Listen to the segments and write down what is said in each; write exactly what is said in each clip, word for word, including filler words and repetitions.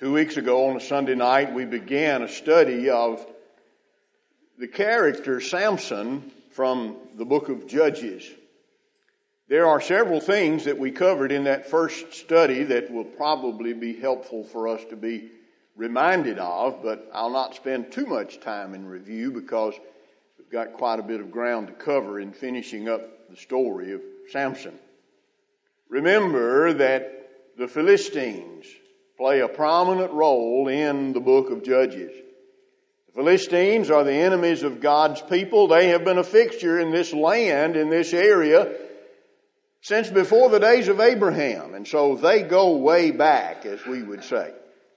Two weeks ago on a Sunday night, we began a study of the character Samson from the book of Judges. There are several things that we covered in that first study that will probably be helpful for us to be reminded of, but I'll not spend too much time in review because we've got quite a bit of ground to cover in finishing up the story of Samson. Remember that the Philistines play a prominent role in the book of Judges. The Philistines are the enemies of God's people. They have been a fixture in this land, in this area, since before the days of Abraham. And so they go way back, as we would say.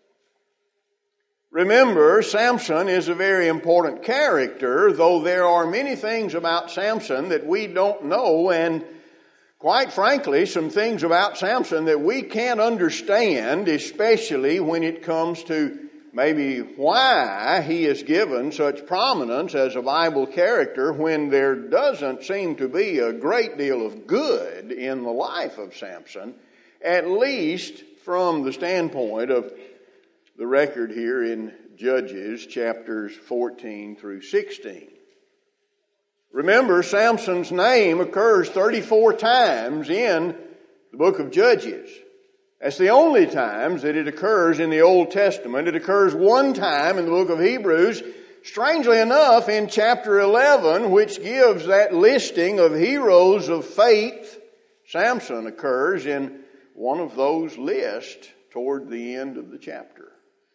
Remember, Samson is a very important character, though there are many things about Samson that we don't know, and quite frankly, some things about Samson that we can't understand, especially when it comes to maybe why he is given such prominence as a Bible character when there doesn't seem to be a great deal of good in the life of Samson, at least from the standpoint of the record here in Judges chapters fourteen through sixteen. Remember, Samson's name occurs thirty-four times in the book of Judges. That's the only times that it occurs in the Old Testament. It occurs one time in the book of Hebrews, strangely enough, in chapter eleven, which gives that listing of heroes of faith. Samson occurs in one of those lists toward the end of the chapter.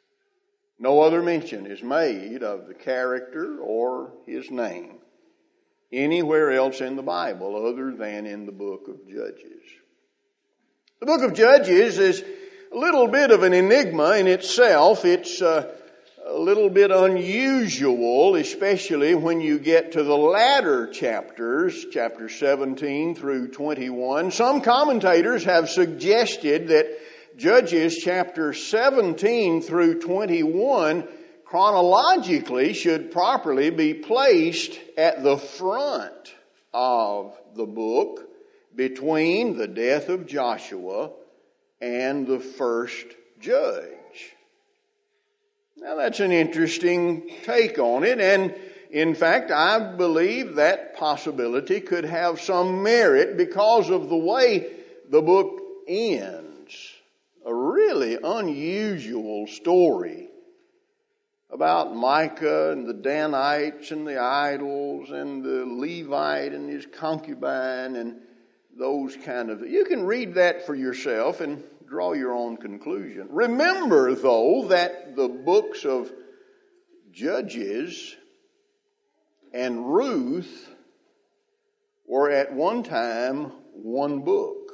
No other mention is made of the character or his name anywhere else in the Bible other than in the book of Judges. The book of Judges is a little bit of an enigma in itself. It's uh, a little bit unusual, especially when you get to the latter chapters, chapter seventeen through twenty-one. Some commentators have suggested that Judges chapter seventeen through twenty-one chronologically should properly be placed at the front of the book between the death of Joshua and the first judge. Now that's an interesting take on it, and in fact I believe that possibility could have some merit because of the way the book ends. A really unusual story about Micah and the Danites and the idols and the Levite and his concubine and those kind of... You can read that for yourself and draw your own conclusion. Remember, though, that the books of Judges and Ruth were at one time one book.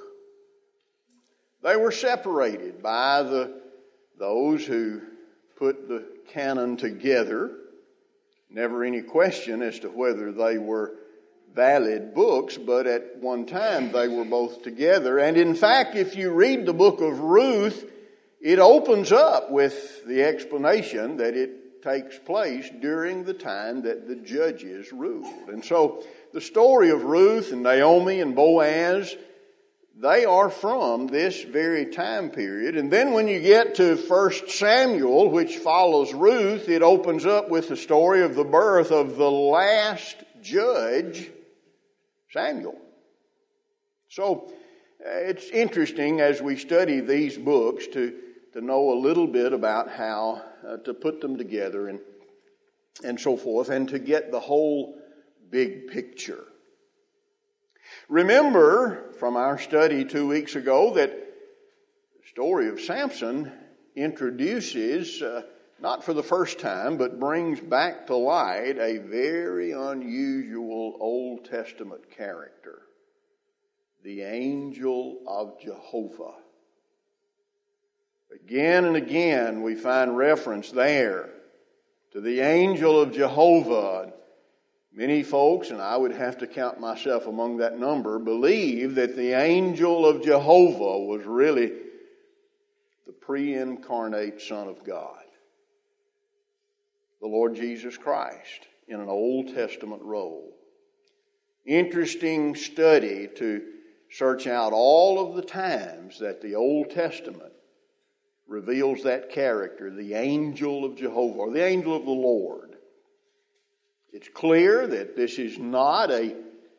They were separated by the those who put the canon together. Never any question as to whether they were valid books, but at one time they were both together. And in fact, if you read the book of Ruth, it opens up with the explanation that it takes place during the time that the judges ruled. And so the story of Ruth and Naomi and Boaz, they are from this very time period. And then when you get to First Samuel, which follows Ruth, it opens up with the story of the birth of the last judge, Samuel. So uh, it's interesting as we study these books to, to know a little bit about how uh, to put them together and, and so forth, and to get the whole big picture. Remember from our study two weeks ago that the story of Samson introduces, uh, not for the first time, but brings back to light a very unusual Old Testament character, the angel of Jehovah. Again and again we find reference there to the angel of Jehovah. Many folks, and I would have to count myself among that number, believe that the angel of Jehovah was really the pre-incarnate Son of God, the Lord Jesus Christ, in an Old Testament role. Interesting study to search out all of the times that the Old Testament reveals that character, the angel of Jehovah, or the angel of the Lord. It's clear that this is not a,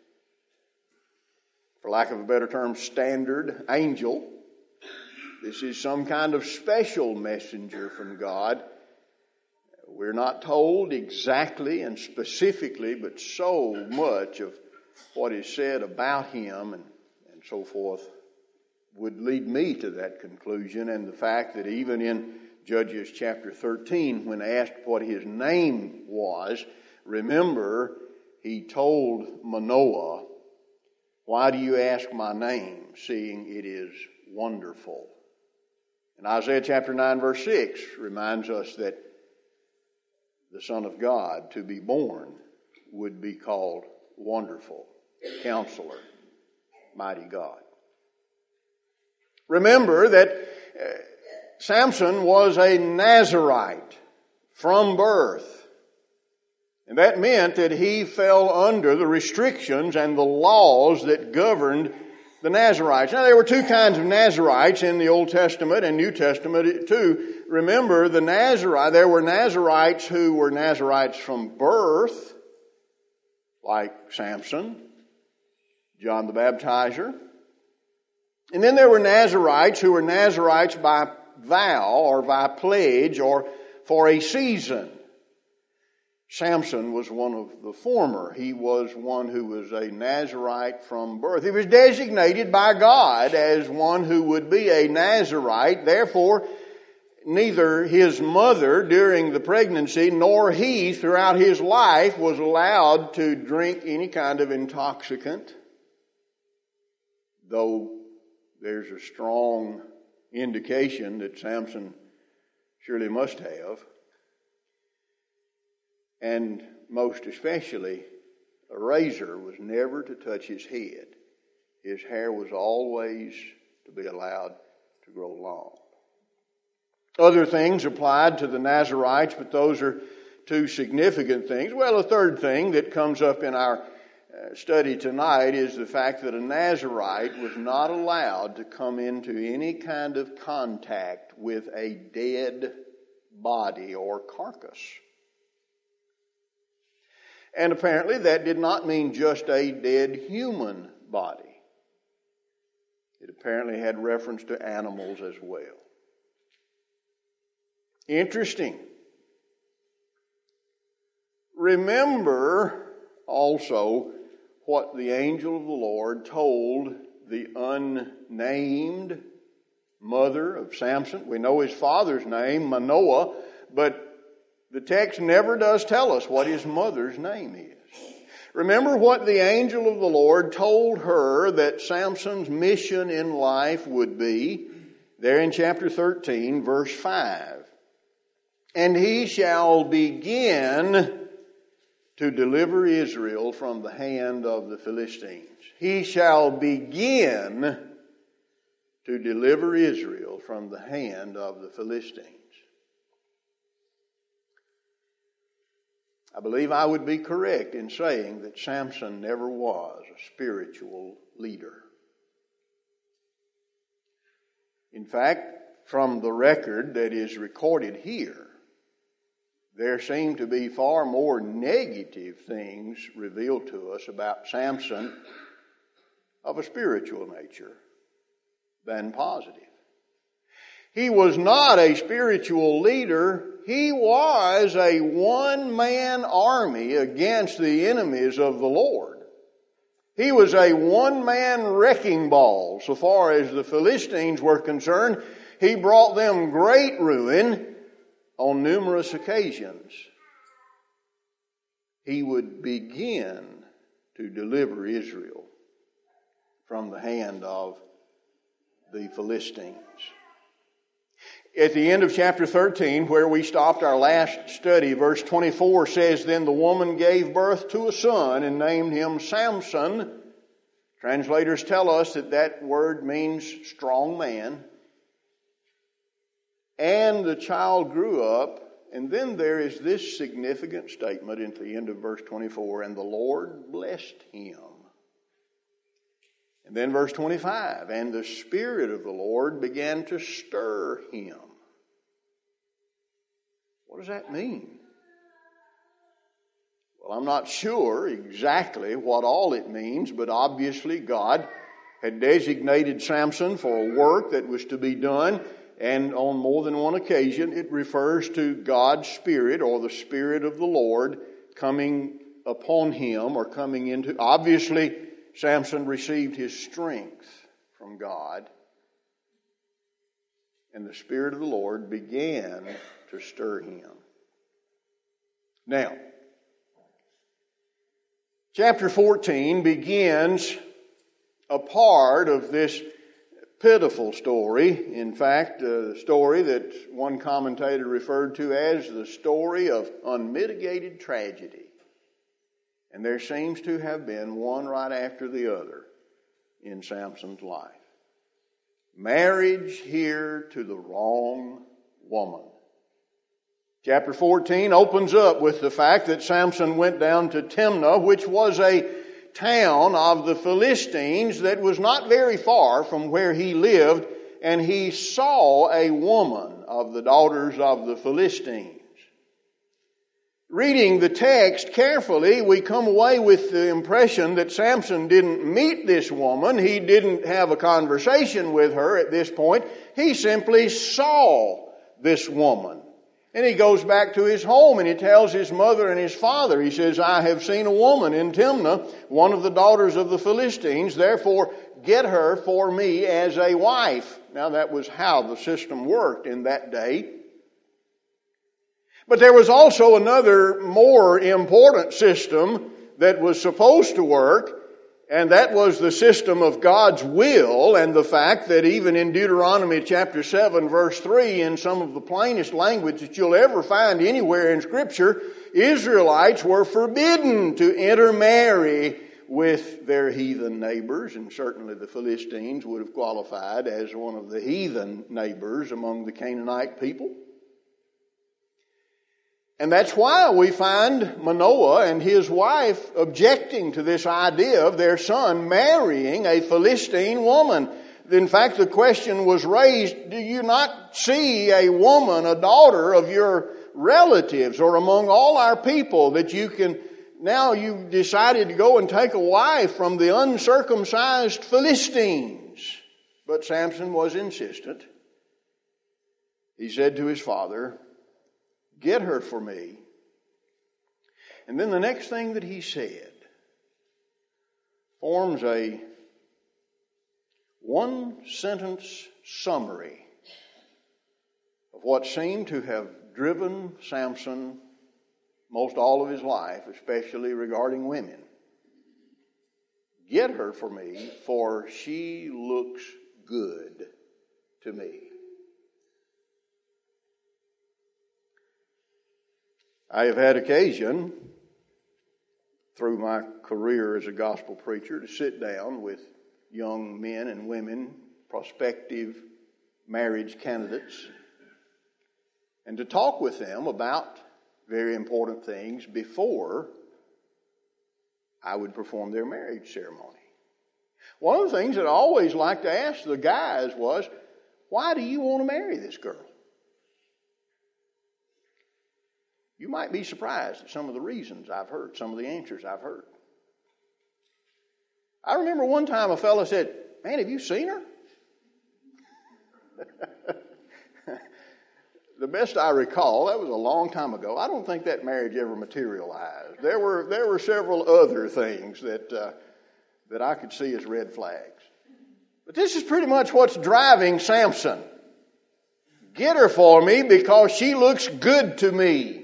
for lack of a better term, standard angel. This is some kind of special messenger from God. We're not told exactly and specifically, but so much of what is said about him and, and so forth would lead me to that conclusion. And the fact that even in Judges chapter thirteen, when asked what his name was, remember, he told Manoah, "Why do you ask my name, seeing it is wonderful?" And Isaiah chapter nine, verse six reminds us that the Son of God to be born would be called Wonderful, Counselor, Mighty God. Remember that uh, Samson was a Nazirite from birth. And that meant that he fell under the restrictions and the laws that governed the Nazirites. Now, there were two kinds of Nazirites in the Old Testament and New Testament too. Remember, the Nazirite, there were Nazirites who were Nazirites from birth, like Samson, John the Baptizer. And then there were Nazirites who were Nazirites by vow or by pledge or for a season. Samson was one of the former. He was one who was a Nazirite from birth. He was designated by God as one who would be a Nazirite. Therefore, neither his mother during the pregnancy nor he throughout his life was allowed to drink any kind of intoxicant, though there's a strong indication that Samson surely must have. And most especially, a razor was never to touch his head. His hair was always to be allowed to grow long. Other things applied to the Nazirites, but those are two significant things. Well, a third thing that comes up in our study tonight is the fact that a Nazirite was not allowed to come into any kind of contact with a dead body or carcass. And apparently that did not mean just a dead human body. It apparently had reference to animals as well. Interesting. Remember also what the angel of the Lord told the unnamed mother of Samson. We know his father's name, Manoah, but the text never does tell us what his mother's name is. Remember what the angel of the Lord told her that Samson's mission in life would be, there in chapter thirteen, verse five. And he shall begin to deliver Israel from the hand of the Philistines. He shall begin to deliver Israel from the hand of the Philistines. I believe I would be correct in saying that Samson never was a spiritual leader. In fact, from the record that is recorded here, there seem to be far more negative things revealed to us about Samson of a spiritual nature than positive. He was not a spiritual leader. He was a one-man army against the enemies of the Lord. He was a one-man wrecking ball so far as the Philistines were concerned. He brought them great ruin on numerous occasions. He would begin to deliver Israel from the hand of the Philistines. At the end of chapter thirteen, where we stopped our last study, verse twenty-four says, Then the woman gave birth to a son and named him Samson. Translators tell us that that word means strong man. And the child grew up, and then there is this significant statement at the end of verse twenty-four, and the Lord blessed him. And then verse twenty-five, and the Spirit of the Lord began to stir him. What does that mean? Well, I'm not sure exactly what all it means, but obviously God had designated Samson for a work that was to be done, and on more than one occasion it refers to God's Spirit or the Spirit of the Lord coming upon him or coming into. Obviously, Samson received his strength from God, and the Spirit of the Lord began to stir him. Now, chapter fourteen begins a part of this pitiful story. In fact, a story that one commentator referred to as the story of unmitigated tragedy. And there seems to have been one right after the other in Samson's life. Marriage here to the wrong woman. Chapter fourteen opens up with the fact that Samson went down to Timnah, which was a town of the Philistines that was not very far from where he lived, and he saw a woman of the daughters of the Philistines. Reading the text carefully, we come away with the impression that Samson didn't meet this woman. He didn't have a conversation with her at this point. He simply saw this woman. And he goes back to his home and he tells his mother and his father, he says, I have seen a woman in Timnah, one of the daughters of the Philistines, therefore get her for me as a wife. Now that was how the system worked in that day. But there was also another more important system that was supposed to work, and that was the system of God's will, and the fact that even in Deuteronomy chapter seven verse three, in some of the plainest language that you'll ever find anywhere in Scripture, Israelites were forbidden to intermarry with their heathen neighbors, and certainly the Philistines would have qualified as one of the heathen neighbors among the Canaanite people. And that's why we find Manoah and his wife objecting to this idea of their son marrying a Philistine woman. In fact, the question was raised, do you not see a woman, a daughter of your relatives or among all our people that you can, now you've decided to go and take a wife from the uncircumcised Philistines? But Samson was insistent. He said to his father, get her for me. And then the next thing that he said forms a one-sentence summary of what seemed to have driven Samson most all of his life, especially regarding women. Get her for me, for she looks good to me. I have had occasion, through my career as a gospel preacher, to sit down with young men and women, prospective marriage candidates, and to talk with them about very important things before I would perform their marriage ceremony. One of the things that I always liked to ask the guys was, why do you want to marry this girl? You might be surprised at some of the reasons I've heard, some of the answers I've heard. I remember one time a fellow said, man, have you seen her? The best I recall, that was a long time ago. I don't think that marriage ever materialized. There were there were several other things that uh, that I could see as red flags. But this is pretty much what's driving Samson. Get her for me because she looks good to me.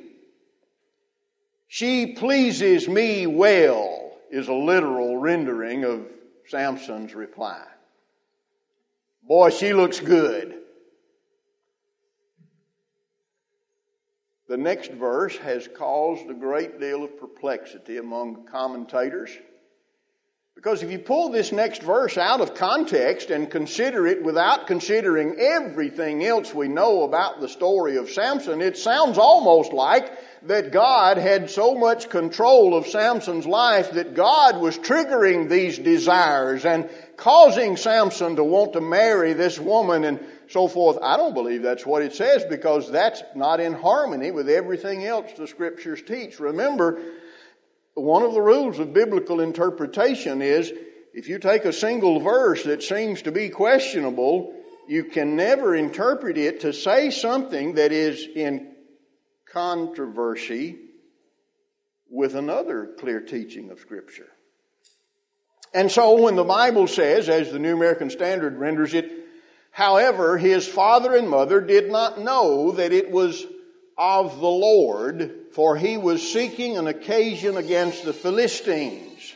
She pleases me well, is a literal rendering of Samson's reply. Boy, she looks good. The next verse has caused a great deal of perplexity among commentators. Because if you pull this next verse out of context and consider it without considering everything else we know about the story of Samson, it sounds almost like that God had so much control of Samson's life that God was triggering these desires and causing Samson to want to marry this woman and so forth. I don't believe that's what it says, because that's not in harmony with everything else the Scriptures teach. Remember, one of the rules of biblical interpretation is if you take a single verse that seems to be questionable, you can never interpret it to say something that is in controversy with another clear teaching of Scripture. And so when the Bible says, as the New American Standard renders it, however, his father and mother did not know that it was of the Lord, for he was seeking an occasion against the Philistines.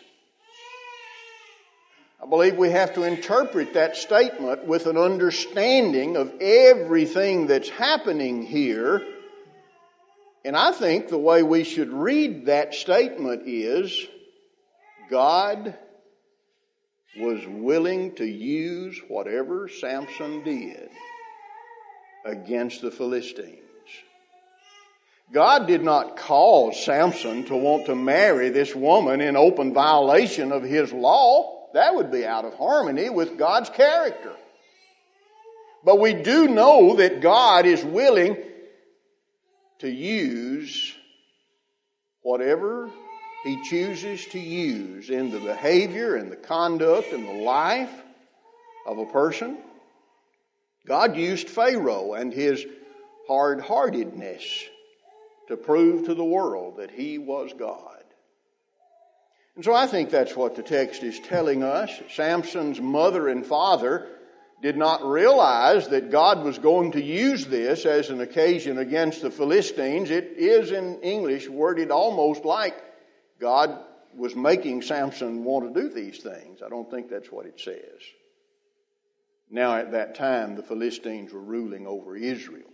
I believe we have to interpret that statement with an understanding of everything that's happening here. And I think the way we should read that statement is, God was willing to use whatever Samson did against the Philistines. God did not cause Samson to want to marry this woman in open violation of his law. That would be out of harmony with God's character. But we do know that God is willing to use whatever He chooses to use in the behavior and the conduct and the life of a person. God used Pharaoh and his hard-heartedness to prove to the world that he was God. And so I think that's what the text is telling us. Samson's mother and father did not realize that God was going to use this as an occasion against the Philistines. It is in English worded almost like God was making Samson want to do these things. I don't think that's what it says. Now at that time, the Philistines were ruling over Israel.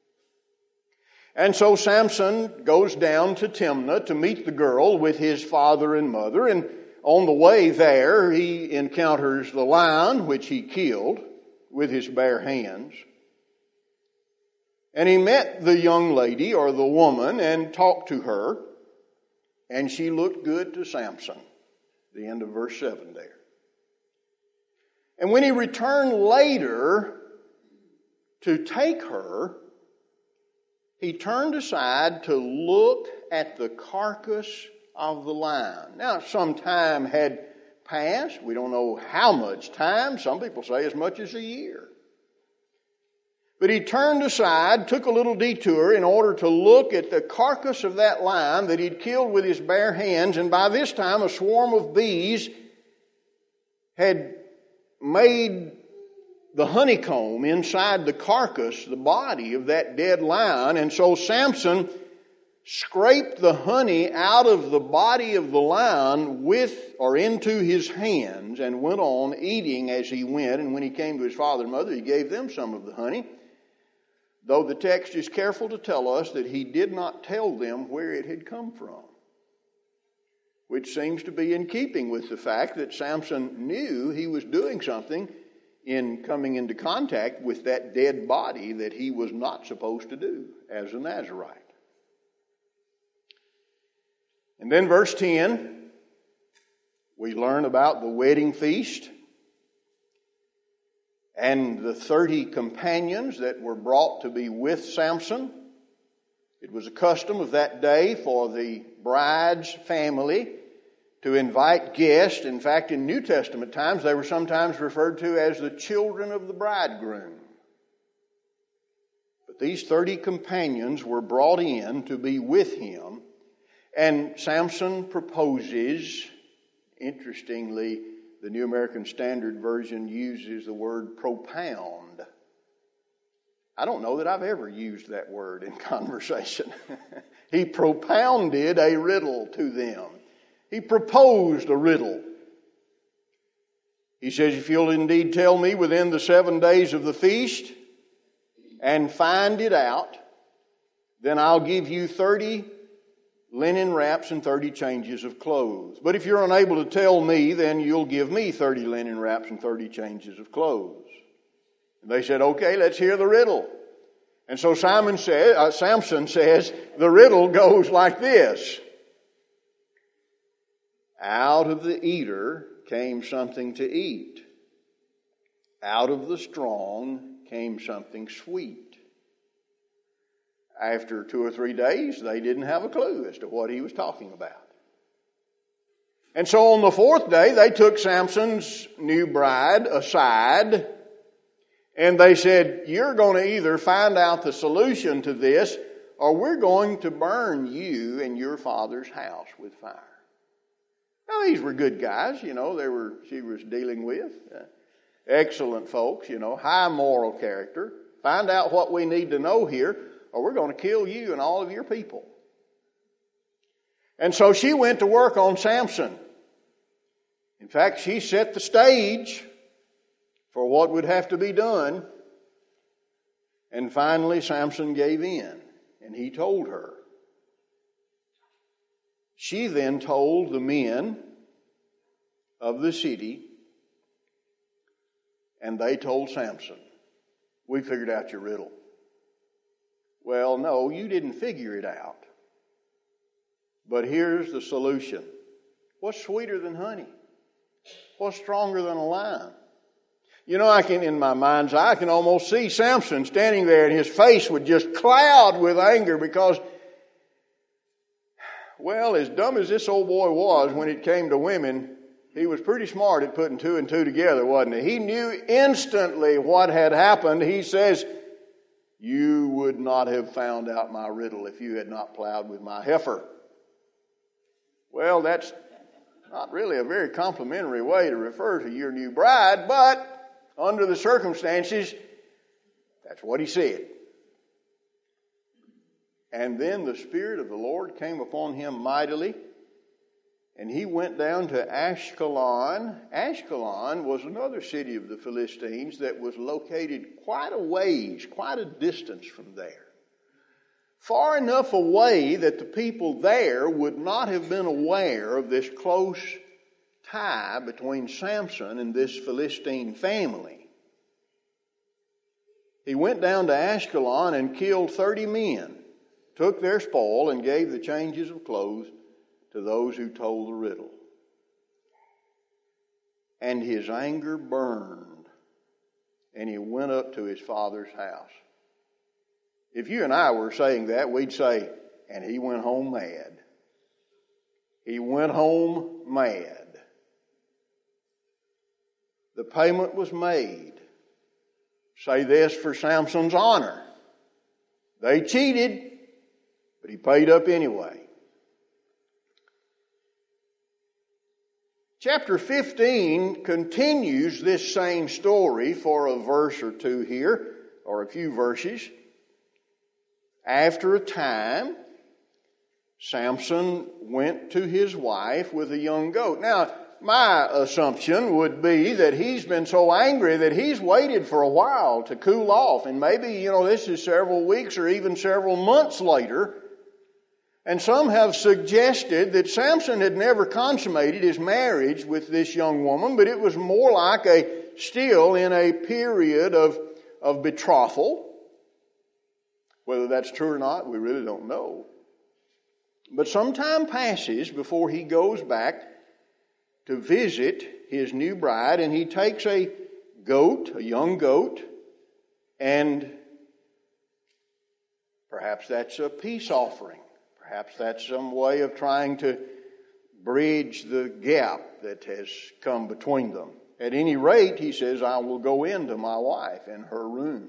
And so Samson goes down to Timnah to meet the girl with his father and mother. And on the way there, he encounters the lion, which he killed with his bare hands. And he met the young lady or the woman and talked to her. And she looked good to Samson. The end of verse seven there. And when he returned later to take her, he turned aside to look at the carcass of the lion. Now, some time had passed. We don't know how much time. Some people say as much as a year. But he turned aside, took a little detour in order to look at the carcass of that lion that he'd killed with his bare hands. And by this time, a swarm of bees had made the honeycomb inside the carcass, the body of that dead lion. And so Samson scraped the honey out of the body of the lion with or into his hands and went on eating as he went. And when he came to his father and mother, he gave them some of the honey. Though the text is careful to tell us that he did not tell them where it had come from, which seems to be in keeping with the fact that Samson knew he was doing something in coming into contact with that dead body that he was not supposed to do as a Nazirite. And then verse ten, we learn about the wedding feast and the thirty companions that were brought to be with Samson. It was a custom of that day for the bride's family to invite guests. In fact, in New Testament times, they were sometimes referred to as the children of the bridegroom. But these thirty companions were brought in to be with him, and Samson proposes. Interestingly, the New American Standard Version uses the word propound. I don't know that I've ever used that word in conversation. He propounded a riddle to them. He proposed a riddle. He says, if you'll indeed tell me within the seven days of the feast and find it out, then I'll give you thirty linen wraps and thirty changes of clothes. But if you're unable to tell me, then you'll give me thirty linen wraps and thirty changes of clothes. And they said, okay, let's hear the riddle. And so Simon said, uh, Samson says, the riddle goes like this. Out of the eater came something to eat. Out of the strong became something sweet. After two or three days, they didn't have a clue as to what he was talking about. And so on the fourth day, they took Samson's new bride aside, and they said, you're going to either find out the solution to this, or we're going to burn you and your father's house with fire. Now, these were good guys, you know, they were, she was dealing with. Uh, excellent folks, you know, high moral character. Find out what we need to know here, or we're going to kill you and all of your people. And so she went to work on Samson. In fact, she set the stage for what would have to be done. And finally, Samson gave in, and he told her. She then told the men of the city, and they told Samson, we figured out your riddle. Well, no, you didn't figure it out. But here's the solution. What's sweeter than honey? What's stronger than a lion? You know, I can, in my mind's eye, I can almost see Samson standing there, and his face would just cloud with anger because, well, as dumb as this old boy was when it came to women, he was pretty smart at putting two and two together, wasn't he? He knew instantly what had happened. He says, you would not have found out my riddle if you had not plowed with my heifer. Well, that's not really a very complimentary way to refer to your new bride, but under the circumstances, that's what he said. And then the Spirit of the Lord came upon him mightily, and he went down to Ashkelon. Ashkelon was another city of the Philistines that was located quite a ways, quite a distance from there. Far enough away that the people there would not have been aware of this close tie between Samson and this Philistine family. He went down to Ashkelon and killed thirty men, took their spoil, and gave the changes of clothes to those who told the riddle. And his anger burned, and he went up to his father's house. If you and I were saying that, we'd say, and he went home mad. He went home mad. The payment was made. Say this for Samson's honor. They cheated, but he paid up anyway. Chapter fifteen continues this same story for a verse or two here, or a few verses. After a time, Samson went to his wife with a young goat. Now, my assumption would be that he's been so angry that he's waited for a while to cool off. And maybe, you know, this is several weeks or even several months later. And some have suggested that Samson had never consummated his marriage with this young woman, but it was more like a still in a period of, of betrothal. Whether that's true or not, we really don't know. But some time passes before he goes back to visit his new bride, and he takes a goat, a young goat, and perhaps that's a peace offering. Perhaps that's some way of trying to bridge the gap that has come between them. At any rate, he says, I will go into my wife in her room.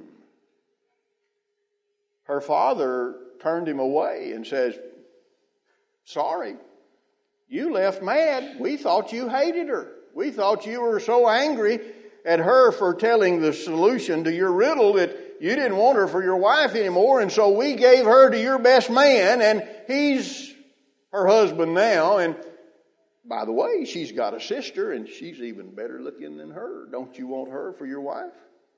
Her father turned him away and says, sorry, you left mad. We thought you hated her. We thought you were so angry at her for telling the solution to your riddle that you didn't want her for your wife anymore, and so we gave her to your best man, and he's her husband now. And by the way, she's got a sister, and she's even better looking than her. Don't you want her for your wife?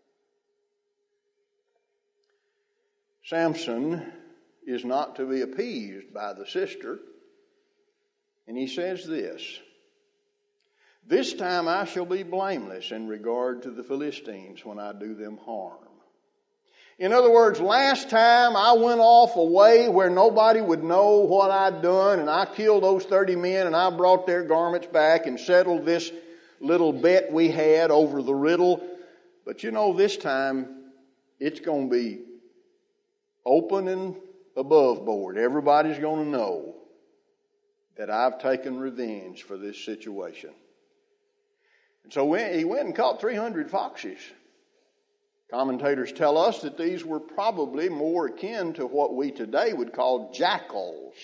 Samson is not to be appeased by the sister. And he says this, this time I shall be blameless in regard to the Philistines when I do them harm. In other words, last time I went off a way where nobody would know what I'd done, and I killed those thirty men, and I brought their garments back and settled this little bet we had over the riddle. But you know, this time it's going to be open and above board. Everybody's going to know that I've taken revenge for this situation. And so he went and caught three hundred foxes. Commentators tell us that these were probably more akin to what we today would call jackals.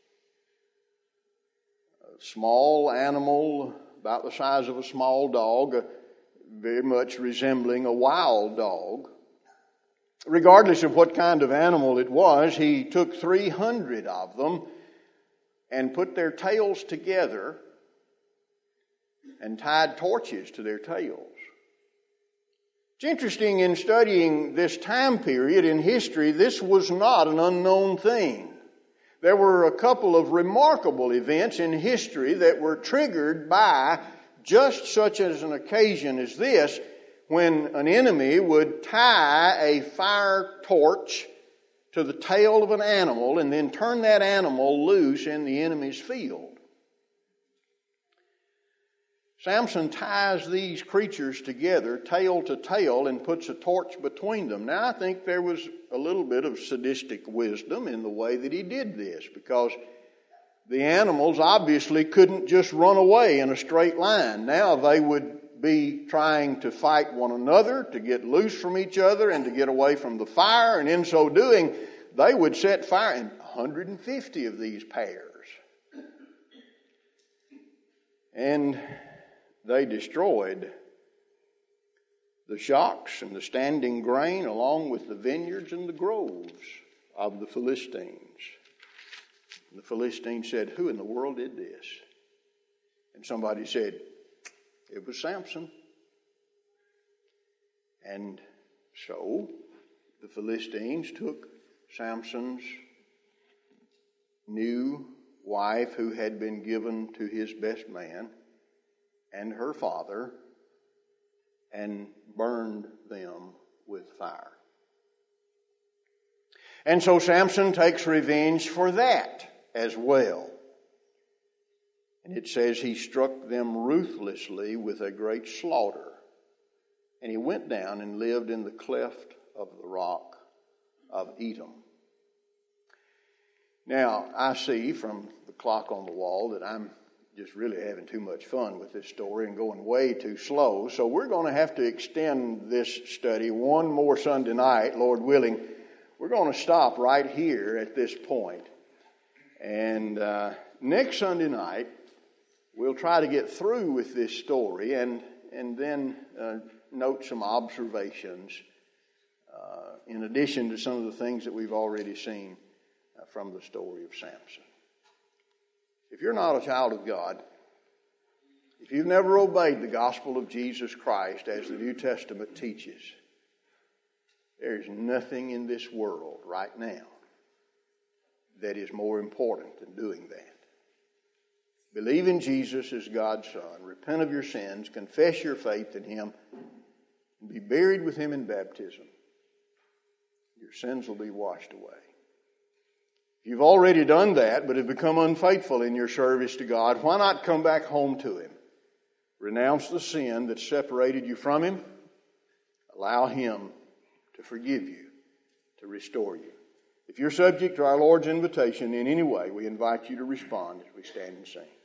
A small animal about the size of a small dog, very much resembling a wild dog. Regardless of what kind of animal it was, he took three hundred of them and put their tails together and tied torches to their tails. It's interesting, in studying this time period in history, this was not an unknown thing. There were a couple of remarkable events in history that were triggered by just such as an occasion as this, when an enemy would tie a fire torch to the tail of an animal and then turn that animal loose in the enemy's field. Samson ties these creatures together, tail to tail, and puts a torch between them. Now, I think there was a little bit of sadistic wisdom in the way that he did this, because the animals obviously couldn't just run away in a straight line. Now they would be trying to fight one another, to get loose from each other, and to get away from the fire, and in so doing, they would set fire in one hundred fifty of these pairs. And they destroyed the shocks and the standing grain, along with the vineyards and the groves of the Philistines. And the Philistines said, "Who in the world did this?" And somebody said, "It was Samson." And so the Philistines took Samson's new wife, who had been given to his best man, and her father, and burned them with fire. And so Samson takes revenge for that as well. And it says he struck them ruthlessly with a great slaughter. And he went down and lived in the cleft of the rock of Etam. Now, I see from the clock on the wall that I'm just really having too much fun with this story and going way too slow. So we're going to have to extend this study one more Sunday night, Lord willing. We're going to stop right here at this point. And uh, next Sunday night, we'll try to get through with this story and, and then uh, note some observations uh, in addition to some of the things that we've already seen uh, from the story of Samson. If you're not a child of God, if you've never obeyed the gospel of Jesus Christ as the New Testament teaches, there's nothing in this world right now that is more important than doing that. Believe in Jesus as God's Son, repent of your sins, confess your faith in Him, and be buried with Him in baptism. Your sins will be washed away. If you've already done that, but have become unfaithful in your service to God, why not come back home to Him? Renounce the sin that separated you from Him. Allow Him to forgive you, to restore you. If you're subject to our Lord's invitation in any way, we invite you to respond as we stand and sing.